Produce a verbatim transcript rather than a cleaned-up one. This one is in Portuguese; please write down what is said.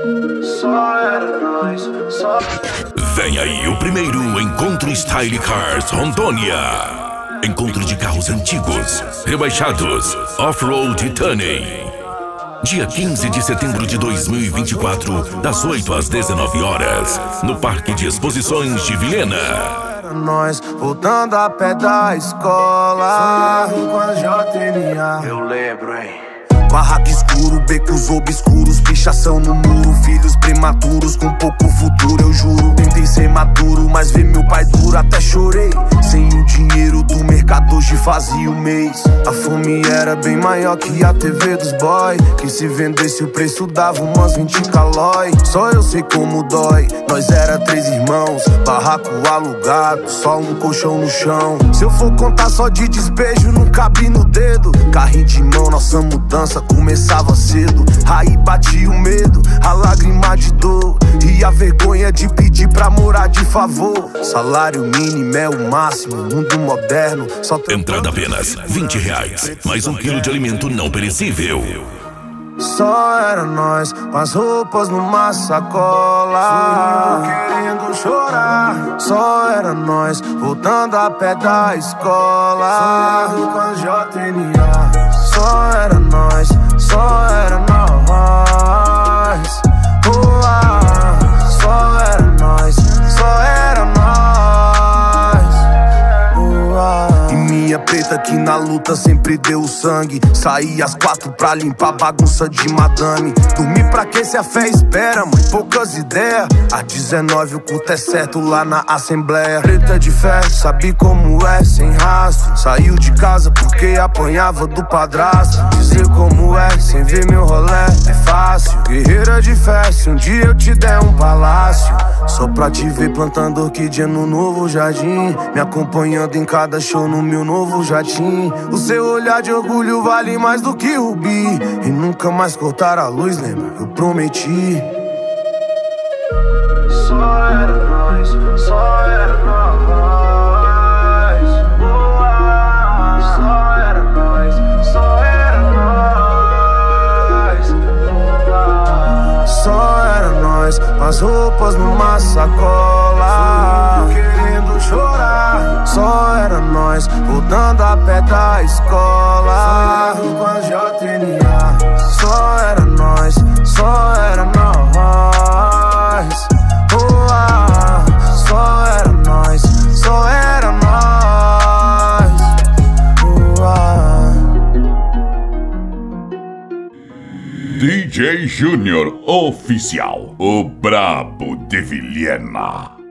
Só era nós, só... Vem aí o primeiro Encontro Style Cars Rondônia. Encontro de carros antigos, rebaixados, off-road e tuning. Dia quinze de setembro de dois mil e vinte e quatro, das oito às dezenove horas, no Parque de Exposições de Vilhena. Nós voltando a pé da escola, com a J N A. Eu lembro, hein? Barraco escuro, becos obscuros, pichação no muro, filhos prematuros com pouco futuro, eu juro. Tentei ser maduro, mas vi meu pai duro, até chorei. Sem o dinheiro do mercado hoje fazia o mês. A fome era bem maior que a T V dos boy, que se vendesse o preço dava umas vinte calói. Só eu sei como dói, nós era três irmãos, barraco alugado, só um colchão no chão. Se eu for contar só de despejo, não cabe no dedo. Carrinho de mão, nossa mudança começava cedo. Aí batia o medo, a lágrima de dor e a vergonha de pedir pra morar de favor. Salário mínimo é o máximo, mundo moderno só tem... Entrada apenas vinte reais, mais um quilo de alimento não perecível. Só era nós, com as roupas numa sacola, querendo chorar. Só era nós, voltando a pé da escola, com a J N A. Só era nós, só era nós. Oh, ah, só era nós, só era nós. Oh, ah. E minha preta que na luta sempre deu sangue. Saí às quatro pra limpar bagunça de madame. Dormir pra que se a fé espera, mãe? Poucas ideias. Às dezenove o culto é certo lá na Assembleia. Preta de fé, sabe como é, sem rastro. Saiu de casa porque apanhava do padrasto. Dizer como é, sem ver meu rolé, é fácil. Guerreira de fé, se um dia eu te der um palácio, só pra te ver plantando orquídea no novo jardim, me acompanhando em cada show no meu novo jatim. O seu olhar de orgulho vale mais do que rubi. E nunca mais cortar a luz, lembra? Eu prometi. Só era nós, só era nós. Boa. Só era nós, só era nós. Boa. Só era nós, com as roupas numa sacola, querendo chorar. Só era nós, voltando a pé da escola, com a J N A. Só era nós, só era nós. Oh, ah, só era nós, só era nós. Oh, ah. D J Júnior Oficial, o brabo de Vilhena.